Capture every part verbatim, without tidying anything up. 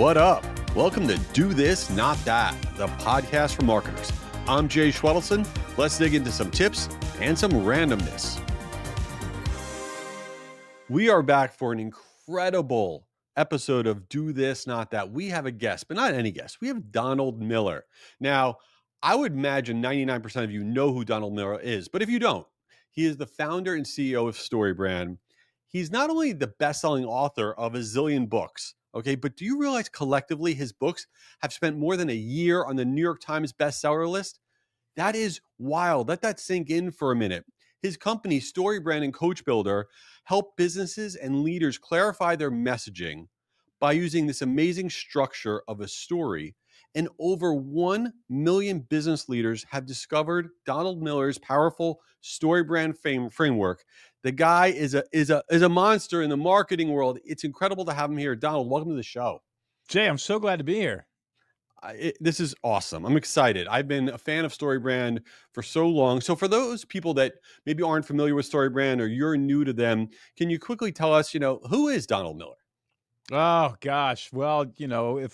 What up? Welcome to Do This, Not That, the podcast for marketers. I'm Jay Schwedelson. Let's dig into some tips and some randomness. We are back for an incredible episode of Do This, Not That. We have a guest, but not any guest. We have Donald Miller. Now, I would imagine ninety-nine percent of you know who Donald Miller is, but if you don't, he is the founder and C E O of StoryBrand. He's not only the best-selling author of a zillion books, okay, but do you realize collectively his books have spent more than a year on the New York Times bestseller list? That is wild. Let that sink in for a minute. His company, StoryBrand and Coach Builder, help businesses and leaders clarify their messaging by using this amazing structure of a story. And over one million business leaders have discovered Donald Miller's powerful StoryBrand fame framework. The guy is a is a is a monster in the marketing world. It's incredible to have him here. Donald, welcome to the show. Jay, I'm so glad to be here. I, it, this is awesome. I'm excited. I've been a fan of StoryBrand for so long. So for those people that maybe aren't familiar with StoryBrand or you're new to them, can you quickly tell us, you know, who is Donald Miller? Oh gosh, well, you know, if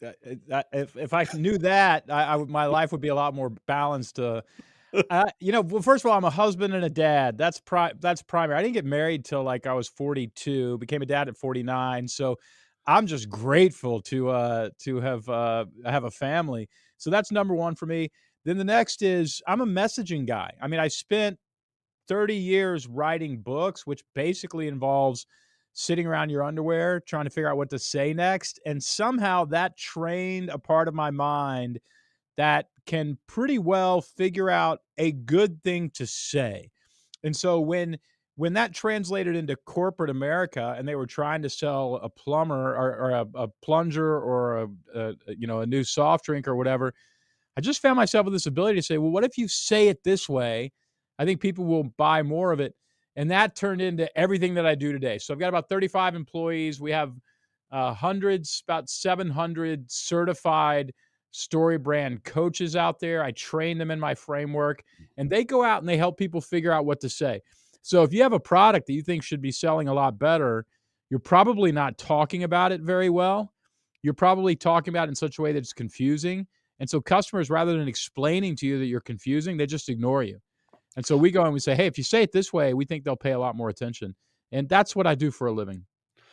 if if I knew that, I, I would, my life would be a lot more balanced. Uh, uh, you know, well, first of all, I'm a husband and a dad. That's pri- that's primary. I didn't get married till like I was forty-two. Became a dad at forty-nine. So I'm just grateful to uh to have uh have a family. So that's number one for me. Then the next is I'm a messaging guy. I mean, I spent thirty years writing books, which basically involves sitting around your underwear trying to figure out what to say next. And somehow that trained a part of my mind that can pretty well figure out a good thing to say. And so when when that translated into corporate America and they were trying to sell a plumber or, or a, a plunger or a, a you know a new soft drink or whatever, I just found myself with this ability to say, well, what if you say it this way? I think people will buy more of it. And that turned into everything that I do today. So I've got about thirty-five employees. We have uh, hundreds, about seven hundred certified StoryBrand coaches out there. I train them in my framework, and they go out and they help people figure out what to say. So if you have a product that you think should be selling a lot better, you're probably not talking about it very well. You're probably talking about it in such a way that it's confusing. And so customers, rather than explaining to you that you're confusing, they just ignore you. And so we go and we say, hey, if you say it this way, we think they'll pay a lot more attention. And that's what I do for a living.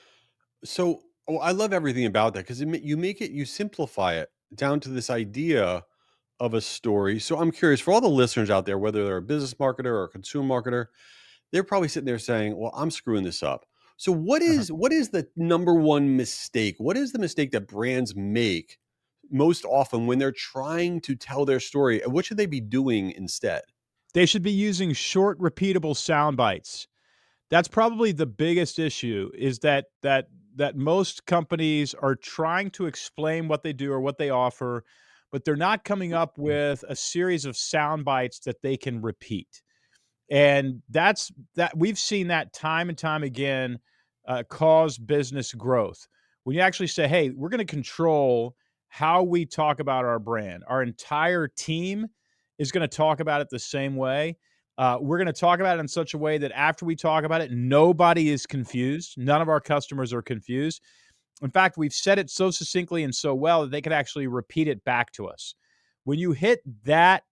So oh, I love everything about that because you make it, you simplify it down to this idea of a story. So I'm curious for all the listeners out there, whether they're a business marketer or a consumer marketer, they're probably sitting there saying, well, I'm screwing this up. So what is what is the number one mistake? What is the mistake that brands make most often when they're trying to tell their story? What should they be doing instead? They should be using short, repeatable sound bites. That's probably the biggest issue, is that that that most companies are trying to explain what they do or what they offer, but they're not coming up with a series of sound bites that they can repeat. And that's that we've seen that time and time again uh, cause business growth. When you actually say, hey, we're going to control how we talk about our brand, our entire team is going to talk about it the same way. Uh, we're going to talk about it in such a way that after we talk about it, nobody is confused. None of our customers are confused. In fact, we've said it so succinctly and so well that they could actually repeat it back to us. When you hit that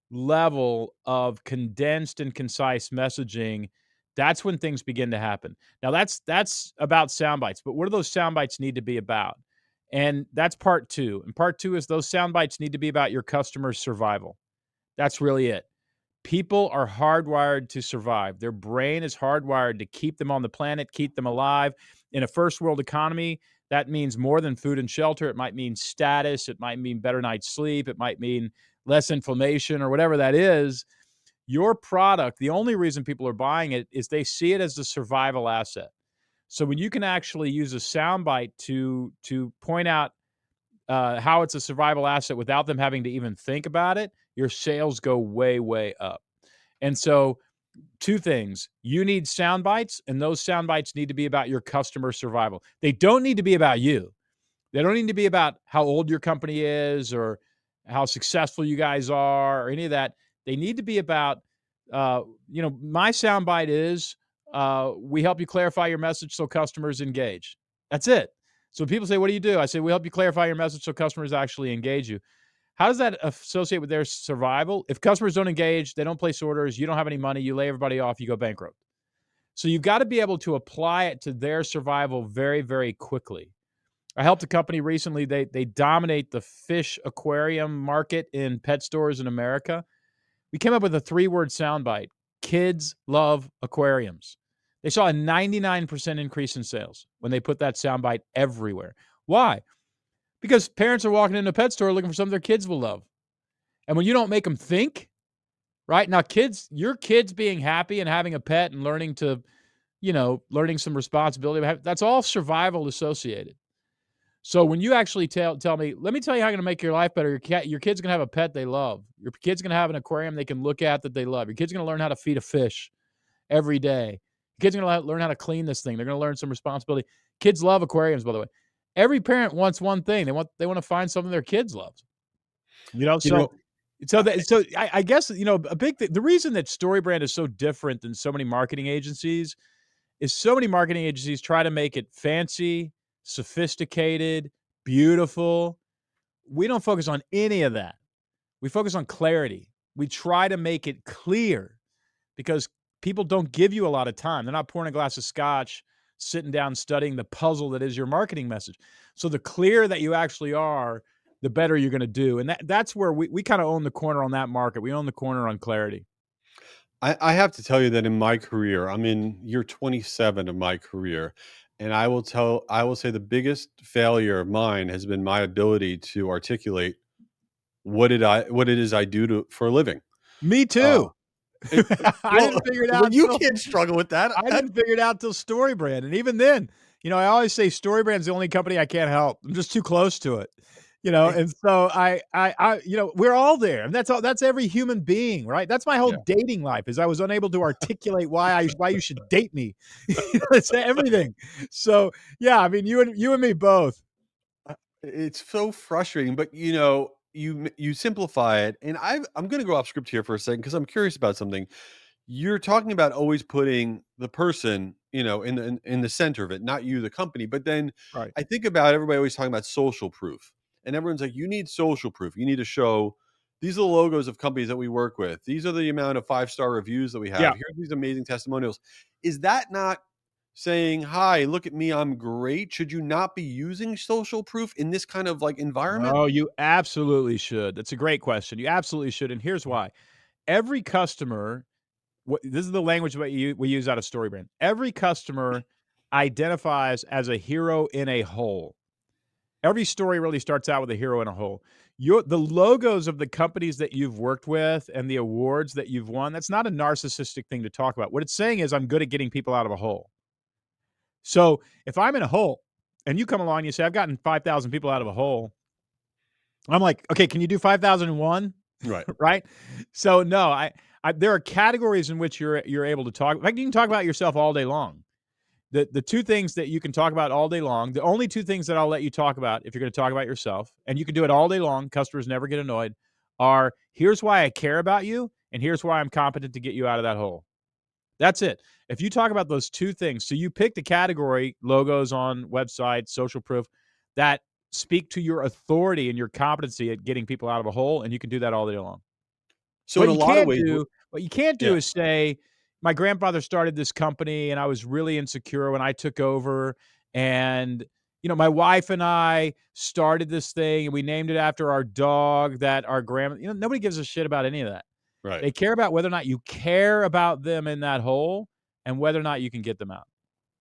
level of condensed and concise messaging, that's when things begin to happen. Now, that's that's about sound bites, but what do those sound bites need to be about? And that's part two. And part two is those sound bites need to be about your customer's survival. That's really it. People are hardwired to survive. Their brain is hardwired to keep them on the planet, keep them alive. In a first world economy, that means more than food and shelter. It might mean status. It might mean better night's sleep. It might mean less inflammation or whatever that is. Your product, the only reason people are buying it is they see it as a survival asset. So when you can actually use a soundbite to, to point out uh, how it's a survival asset without them having to even think about it, your sales go way, way up. And so two things, you need sound bites, and those sound bites need to be about your customer survival. They don't need to be about you. They don't need to be about how old your company is or how successful you guys are or any of that. They need to be about, uh, you know, my sound bite is uh, we help you clarify your message so customers engage. That's it. So people say, what do you do? I say, we help you clarify your message so customers actually engage you. How does that associate with their survival? If customers don't engage, they don't place orders, you don't have any money, you lay everybody off, you go bankrupt. So you've got to be able to apply it to their survival very, very quickly. I helped a company recently. They they dominate the fish aquarium market in pet stores in America. We came up with a three-word soundbite. Kids love aquariums. They saw a ninety-nine percent increase in sales when they put that soundbite everywhere. Why? Because parents are walking into a pet store looking for something their kids will love. And when you don't make them think, right? Now, kids, your kids being happy and having a pet and learning to, you know, learning some responsibility, that's all survival associated. So when you actually tell tell me, let me tell you how I'm going to make your life better. Your cat, your kid's going to have a pet they love. Your kid's going to have an aquarium they can look at that they love. Your kid's going to learn how to feed a fish every day. Your kid's going to learn how to clean this thing. They're going to learn some responsibility. Kids love aquariums, by the way. Every parent wants one thing. They want they want to find something their kids love. You know, so You know, so that so I, I guess you know a big thing. The reason that StoryBrand is so different than so many marketing agencies is so many marketing agencies try to make it fancy, sophisticated, beautiful. We don't focus on any of that. We focus on clarity. We try to make it clear because people don't give you a lot of time. They're not pouring a glass of scotch, sitting down, studying the puzzle that is your marketing message. So the clearer that you actually are, the better you're going to do. And that, that's where we, we kind of own the corner on that market. We own the corner on clarity. I, I have to tell you that in my career, I'm in year twenty-seven of my career, and I will tell, I will say the biggest failure of mine has been my ability to articulate what did I, what it is I do to, for a living. Me too. Uh, it, it, I well, didn't figure it well, out. you till, can't struggle with that. I didn't figure it out till StoryBrand, and even then, you know, I always say StoryBrand's the only company I can't help. I'm just too close to it. You know, and so I, I, I, you know, we're all there, and that's all. That's every human being, right? That's my whole yeah. dating life. Is I was unable to articulate why I, why you should date me. It's everything. So yeah, I mean, you and you and me both. It's so frustrating, but you know, you you simplify it, and I I'm going to go off script here for a second because I'm curious about something. You're talking about always putting the person, you know, in the in, in the center of it, not you, the company. But then right. I think about everybody always talking about social proof. And everyone's like, you need social proof. You need to show these are the logos of companies that we work with. These are the amount of five-star reviews that we have. Yeah. Here's these amazing testimonials. Is that not saying, hi, look at me, I'm great? Should you not be using social proof in this kind of like environment? Oh, you absolutely should. That's a great question. You absolutely should. And here's why. Every customer, what, this is the language that you, we use out of StoryBrand. Every customer identifies as a hero in a whole. Every story really starts out with a hero in a hole. Your, the logos of the companies that you've worked with and the awards that you've won, that's not a narcissistic thing to talk about. What it's saying is I'm good at getting people out of a hole. So if I'm in a hole and you come along and you say, I've gotten five thousand people out of a hole, I'm like, okay, can you do five thousand one? Right. Right. So no, I, I, there are categories in which you're, you're able to talk. In fact, you can talk about yourself all day long. The the two things that you can talk about all day long, the only two things that I'll let you talk about if you're going to talk about yourself, and you can do it all day long, customers never get annoyed, are here's why I care about you, and here's why I'm competent to get you out of that hole. That's it. If you talk about those two things, so you pick the category, logos on websites, social proof, that speak to your authority and your competency at getting people out of a hole, and you can do that all day long. So what in a you lot can't of ways, do, what you can't do yeah. is say, my grandfather started this company and I was really insecure when I took over. And, you know, my wife and I started this thing and we named it after our dog that our grandma, you know, nobody gives a shit about any of that. Right. They care about whether or not you care about them in that hole and whether or not you can get them out.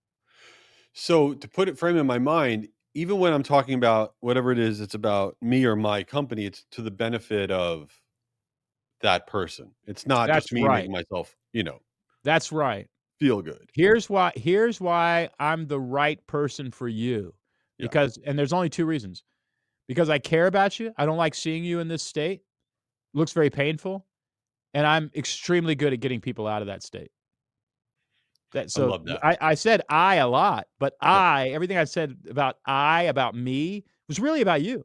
So to put it frame in my mind, even when I'm talking about whatever it is, it's about me or my company, it's to the benefit of that person. It's not That's just me right. making myself, you know, That's right. feel good. Here's why, here's why I'm the right person for you. Yeah. Because, and there's only two reasons. Because I care about you. I don't like seeing you in this state. It looks very painful. And I'm extremely good at getting people out of that state. That, so I love that. I, I said I a lot, but I, yeah. everything I said about I, about me, was really about you.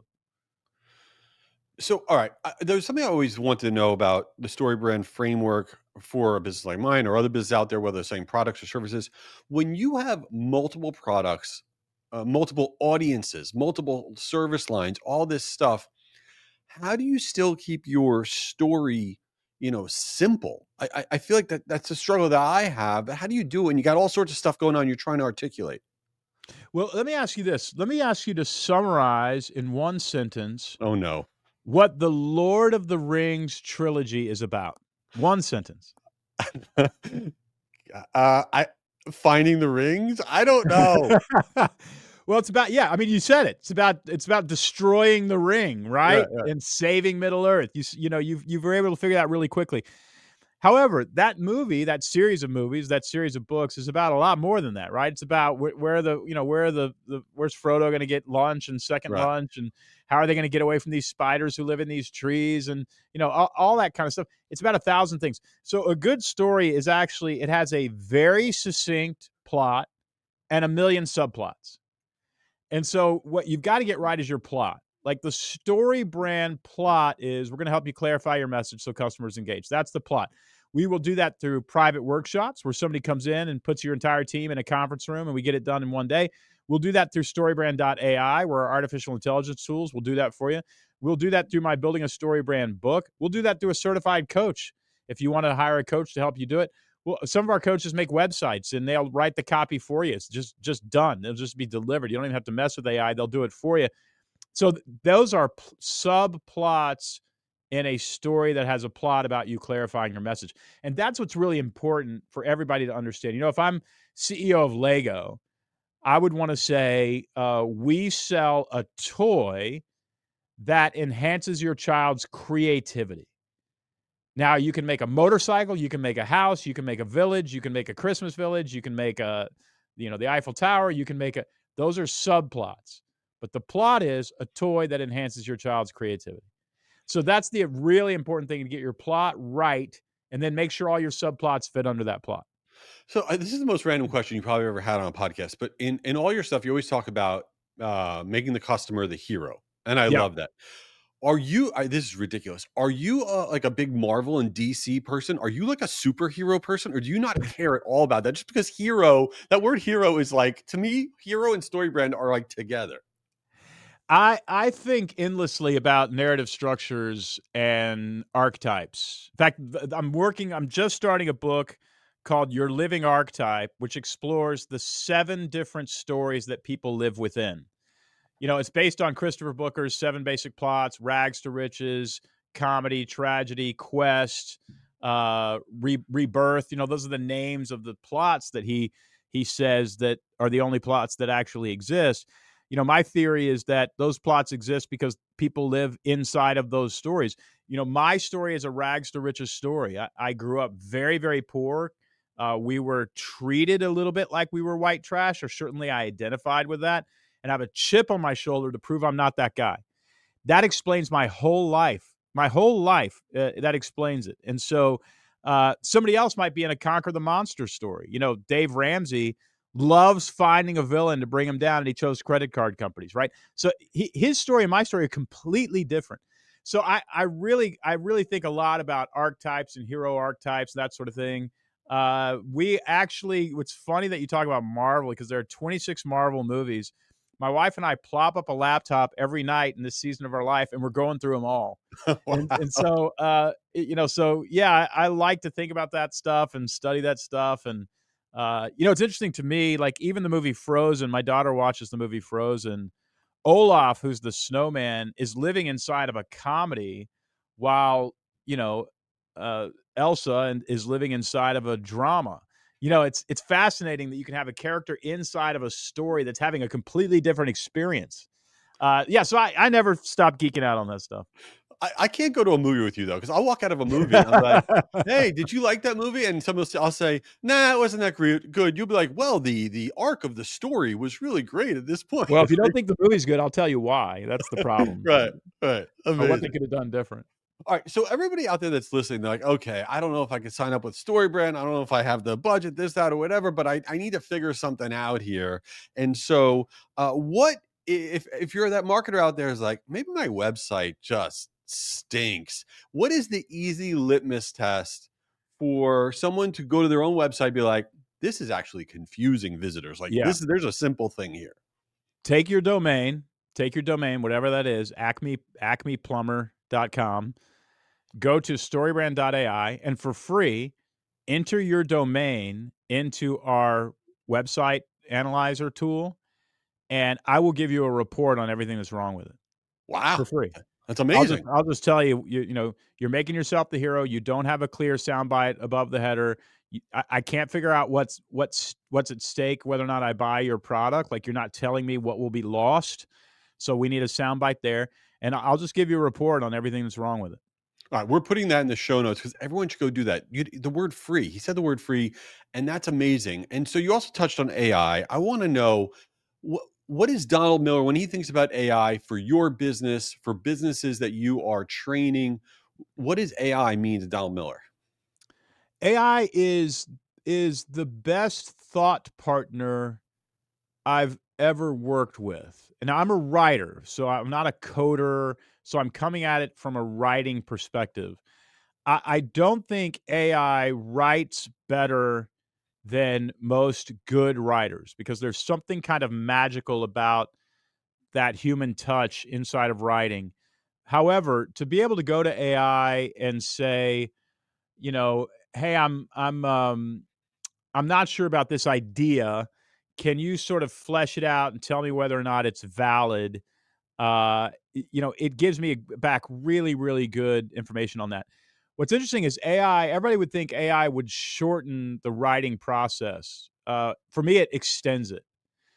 So, all right, uh, there's something I always wanted to know about the StoryBrand framework for a business like mine or other business out there, whether they're selling products or services. When you have multiple products uh, multiple audiences, multiple service lines, all this stuff. How do you still keep your story, you know, simple? I, I I feel like that that's a struggle that I have. But how do you do it when you got all sorts of stuff going on you're trying to articulate? Well, let me ask you this. Let me ask you to summarize in one sentence Oh no. what the Lord of the Rings trilogy is about. One sentence. uh, I finding the rings. I don't know. Well, it's about yeah, I mean, you said it. It's about it's about destroying the ring, Right, right? right. And saving Middle Earth. You s you know, you've you were able to figure that really quickly. However, that movie, that series of movies, that series of books is about a lot more than that, right? It's about where, where the you know where the, the where's Frodo going to get lunch and second Right. lunch, and how are they going to get away from these spiders who live in these trees, and you know all, all that kind of stuff. It's about a thousand things. So a good story is actually it has a very succinct plot and a million subplots. And so what you've got to get right is your plot. Like the story brand plot is we're going to help you clarify your message so customers engage. That's the plot. We will do that through private workshops where somebody comes in and puts your entire team in a conference room and we get it done in one day. We'll do that through storybrand dot A I, where our artificial intelligence tools will do that for you. We'll do that through my Building a Story Brand book. We'll do that through a certified coach if you want to hire a coach to help you do it. Well, some of our coaches make websites and they'll write the copy for you. It's just just done. It'll just be delivered. You don't even have to mess with A I. They'll do it for you. So th- those are p- subplots in a story that has a plot about you clarifying your message. And that's what's really important for everybody to understand. You know, if I'm C E O of Lego, I would want to say uh, we sell a toy that enhances your child's creativity. Now you can make a motorcycle, you can make a house, you can make a village, you can make a Christmas village, you can make a, you know, the Eiffel Tower, you can make a, those are subplots. But the plot is a toy that enhances your child's creativity. So that's the really important thing to get your plot right and then make sure all your subplots fit under that plot. So uh, this is the most random question you probably ever had on a podcast, but in in all your stuff, you always talk about uh, making the customer the hero, and I Yeah. love that. Are you? I, this is ridiculous. Are you uh, like a big Marvel and D C person? Are you like a superhero person, or do you not care at all about that? Just because hero, that word hero is like to me, hero and story brand are like together. I I think endlessly about narrative structures and archetypes. In fact, th- I'm working I'm just starting a book called Your Living Archetype, which explores the seven different stories that people live within. You know, it's based on Christopher Booker's Seven Basic Plots, Rags to Riches, Comedy, Tragedy, Quest, uh, Re- Rebirth. You know, those are the names of the plots that he he says that are the only plots that actually exist. You know, my theory is that those plots exist because people live inside of those stories. You know, my story is a rags to riches story. I, I grew up very, very poor. Uh, we were treated a little bit like we were white trash, or certainly I identified with that and have a chip on my shoulder to prove I'm not that guy. That explains my whole life. My whole life, uh, that explains it. And so uh, somebody else might be in a Conquer the Monster story. You know, Dave Ramsey loves finding a villain to bring him down, and he chose credit card companies, right? So he, his story and my story are completely different. So I, I really, I really think a lot about archetypes and hero archetypes, that sort of thing. Uh, we actually, it's funny that you talk about Marvel because there are twenty-six Marvel movies. My wife and I plop up a laptop every night in this season of our life, and we're going through them all. And Wow. and so, uh, it- you know, so yeah, I, I like to think about that stuff and study that stuff. And uh, you know, it's interesting to me. Like even the movie Frozen, my daughter watches the movie Frozen. Olaf, who's the snowman, is living inside of a comedy, while you know uh, Elsa and is living inside of a drama. You know, it's it's fascinating that you can have a character inside of a story that's having a completely different experience. Uh, yeah, so I, I never stop geeking out on that stuff. I, I can't go to a movie with you though, because I'll walk out of a movie and I'm like, "Hey, did you like that movie?" And someone will say, I'll say, "Nah, it wasn't that great, good." You'll be like, "Well, the the arc of the story was really great at this point." Well, if It's you don't like, think the movie's good, I'll tell you why. That's the problem, right, right, or what they amazing. could have done different. All right, so everybody out there that's listening, they're like, "Okay, I don't know if I can sign up with StoryBrand. I don't know if I have the budget, this, that, or whatever, but I, I need to figure something out here." And so, uh, what if if you're that marketer out there is like, maybe my website just stinks? What is the easy litmus test for someone to go to their own website, and be like, "This is actually confusing visitors. Like Yeah. this is there's a simple thing here." take your domain, take your domain, whatever that is, Acme acme plumber dot com, go to storybrand dot A I, and for free, enter your domain into our website analyzer tool, and I will give you a report on everything that's wrong with it for Wow. free. That's I'll just amazing. I'll just tell you, you you know, you're making yourself the hero. You don't have a clear soundbite above the header. You, I, I can't figure out what's what's what's at stake, whether or not I buy your product. Like you're not telling me what will be lost. So we need a soundbite there, and I'll just give you a report on everything that's wrong with it. All right, we're putting that in the show notes because everyone should go do that. You, the word free, he said the word free, and that's amazing. And so you also touched on A I. I I want to know what what is Donald Miller when he thinks about A I for your business, for businesses that you are training? What does A I mean to Donald Miller? A I is is the best thought partner I've ever worked with. And I'm a writer, so I'm not a coder, so I'm coming at it from a writing perspective. I, I don't think A I writes better than most good writers because there's something kind of magical about that human touch inside of writing. However, to be able to go to A I and say, you know, hey, I'm I'm um I'm not sure about this idea. Can you sort of flesh it out and tell me whether or not it's valid? Uh, y- you know, it gives me back really, really good information on that. What's interesting is A I, everybody would think A I would shorten the writing process. Uh, for me, it extends it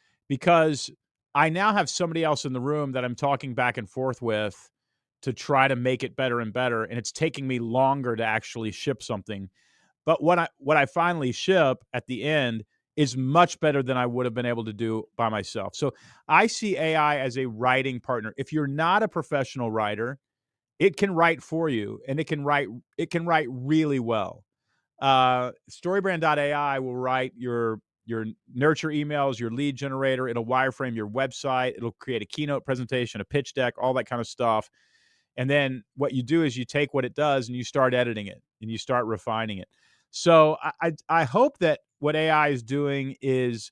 because I now have somebody else in the room that I'm talking back and forth with to try to make it better and better. And it's taking me longer to actually ship something, but what I what I finally ship at the end is much better than I would have been able to do by myself. So I see A I as a writing partner. If you're not a professional writer, it can write for you and it can write it can write really well. Uh, storybrand dot A I will write your your nurture emails, your lead generator, it'll wireframe your website, it'll create a keynote presentation, a pitch deck, all that kind of stuff. And then what you do is you take what it does and you start editing it and you start refining it. So I I, I hope that what A I is doing is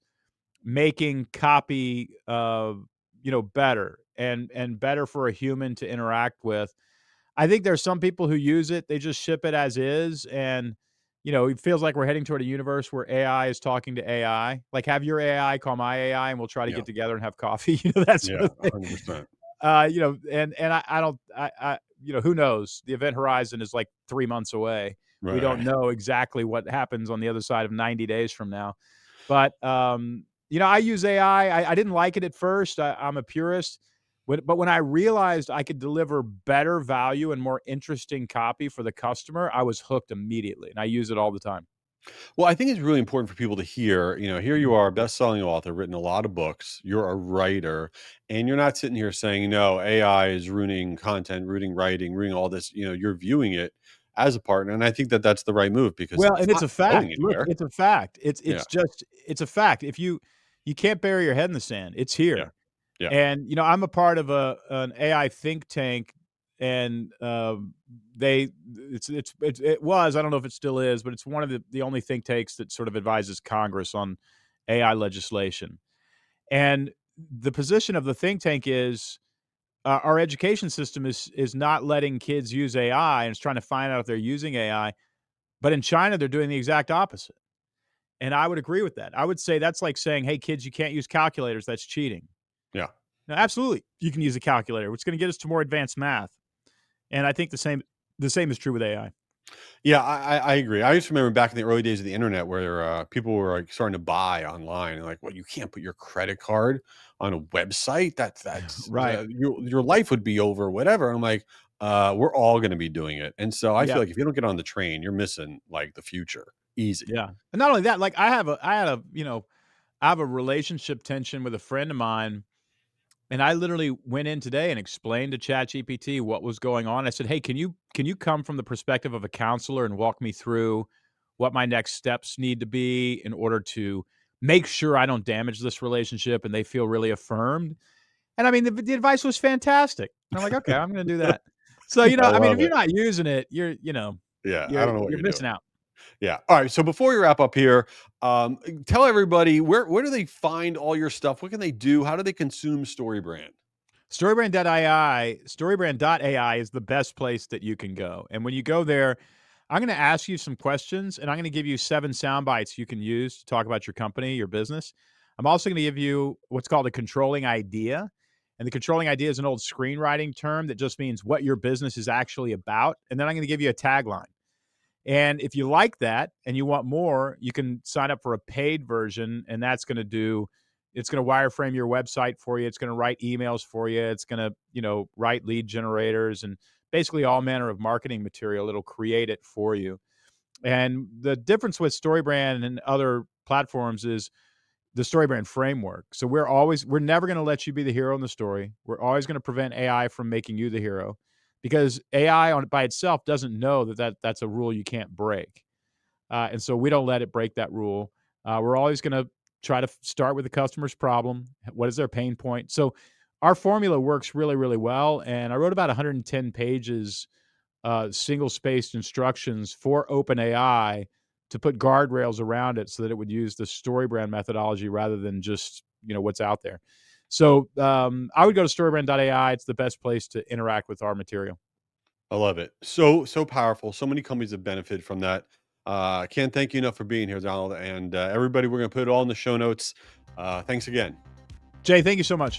making copy uh, you know, better and and better for a human to interact with. I think there's some people who use it, they just ship it as is, and you know, it feels like we're heading toward a universe where A I is talking to A I. Like have your A I call my A I and we'll try to Yeah, get together and have coffee, you know, that sort yeah, of thing. one hundred percent. Uh, you know, and and I, I don't, I, I, you know, who knows? The event horizon is like three months away. We Right, don't right. know exactly what happens on the other side of ninety days from now. But um, you know, I use A I. I, I, I didn't like it at first. I, I'm a purist. When, but when I realized I could deliver better value and more interesting copy for the customer, I was hooked immediately, and I use it all the time. Well, I think it's really important for people to hear, you know, here you are, a best-selling author, written a lot of books, you're a writer, and you're not sitting here saying, no, A I is ruining content, ruining writing, ruining all this. You know, you're viewing it as a partner. And I think that that's the right move because Well, it's and it's not a going fact. Look, anywhere. it's a fact. It's Yeah, it's just it's a fact. If you you can't bury your head in the sand. It's yeah, here. yeah. And, you know, I'm a part of a an A I think tank, and, um, they it's it's it's it was, I don't know if it still is, but it's one of the the only think tanks that sort of advises Congress on A I legislation. And the position of the think tank is, uh, our education system is is not letting kids use A I, and it's trying to find out if they're using A I, but in China, they're doing the exact opposite. And I would agree with that. I would say that's like saying, "Hey, kids, you can't use calculators, that's cheating." Yeah. No, absolutely. You can use a calculator, which is going to get us to more advanced math. And I think the same the same is true with A I. Yeah, I, I I agree. I used to remember back in the early days of the internet where uh, people were like starting to buy online and like, well, you can't put your credit card on a website. That's that's Right. uh, your your life would be over, whatever. And I'm like, uh, we're all going to be doing it. And so I Yeah. feel like if you don't get on the train, you're missing like the future. Easy. Yeah. And not only that, like I have a I had a, you know, I have a relationship tension with a friend of mine, and I literally went in today and explained to ChatGPT what was going on. I said, "Hey, can you can you come from the perspective of a counselor and walk me through what my next steps need to be in order to make sure I don't damage this relationship and they feel really affirmed?" And I mean, the the advice was fantastic. And I'm like, "Okay, I'm gonna do that." So, you know, I I mean, love if you're it. not using it, you're, you know, Yeah, I you're don't know what you're you're doing. missing out. Yeah. All right. So before we wrap up here, um, tell everybody where where do they find all your stuff? What can they do? How do they consume StoryBrand? Storybrand dot A I, Storybrand dot A I is the best place that you can go. And when you go there, I'm going to ask you some questions, and I'm going to give you seven sound bites you can use to talk about your company, your business. I'm also going to give you what's called a controlling idea. And the controlling idea is an old screenwriting term that just means what your business is actually about. And then I'm going to give you a tagline. And if you like that and you want more, you can sign up for a paid version, and that's going to do it's going to wireframe your website for you. It's going to write emails for you. It's going to, you know, write lead generators and basically all manner of marketing material. It'll create it for you. And the difference with StoryBrand and other platforms is the StoryBrand framework. So we're always, we're never going to let you be the hero in the story. We're always going to prevent A I from making you the hero, because A I on by itself doesn't know that, that that's a rule you can't break. Uh, and so we don't let it break that rule. Uh, we're always going to try to start with the customer's problem. What is their pain point? So our formula works really, really well. And I wrote about one hundred ten pages, uh, single-spaced instructions for OpenAI to put guardrails around it so that it would use the StoryBrand methodology rather than just, you know, what's out there. So um, I would go to storybrand dot A I. It's the best place to interact with our material. I love it. So, so powerful. So many companies have benefited from that. Uh, I can't thank you enough for being here, Donald. And uh, everybody, we're going to put it all in the show notes. Uh, thanks again. Jay, thank you so much.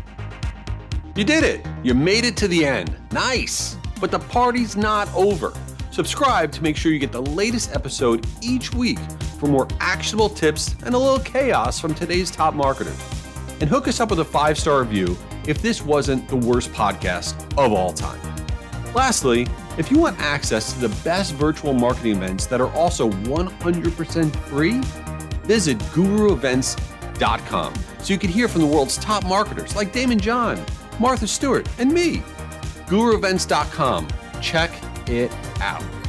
You did it. You made it to the end. Nice. But the party's not over. Subscribe to make sure you get the latest episode each week for more actionable tips and a little chaos from today's top marketers. And hook us up with a five-star review if this wasn't the worst podcast of all time. Lastly, if you want access to the best virtual marketing events that are also one hundred percent free, visit guru events dot com so you can hear from the world's top marketers like Damon John, Martha Stewart, and me. guru events dot com. Check it out.